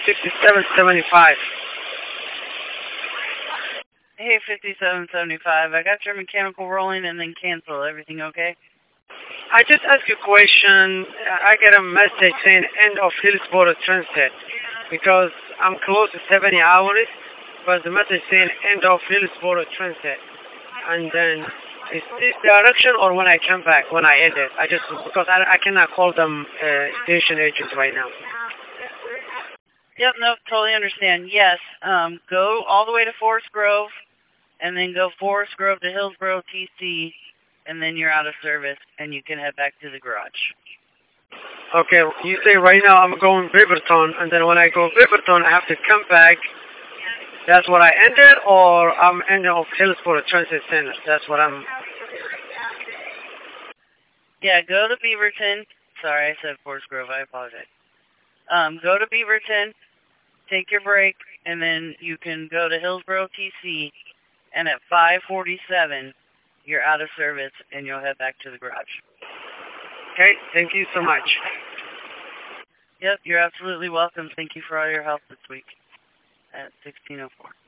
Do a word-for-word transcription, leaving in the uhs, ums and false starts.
fifty-seven seventy-five. Hey, fifty-seven seventy-five. I got your mechanical rolling and then cancel. Everything okay? I just asked you a question. I get a message saying end of Hillsboro transit because I'm close to seventy hours, but the message saying end of Hillsboro transit. And then is this direction or when I come back, when I end it? I just, because I, I cannot call them uh, station agents right now. Yep, no, totally understand. Yes, um, go all the way to Forest Grove, and then go Forest Grove to Hillsboro T C, and then you're out of service, and you can head back to the garage. Okay, you say right now I'm going Beaverton, and then when I go Beaverton, I have to come back. That's what I ended, or I'm ending off Hillsboro Transit Center. That's what I'm... Yeah, go to Beaverton. Sorry, I said Forest Grove. I apologize. Um, go to Beaverton, take your break, and then you can go to Hillsboro T C, and at five forty-seven, you're out of service, and you'll head back to the garage. Okay, thank you so much. Yep, you're absolutely welcome. Thank you for all your help this week at sixteen oh four.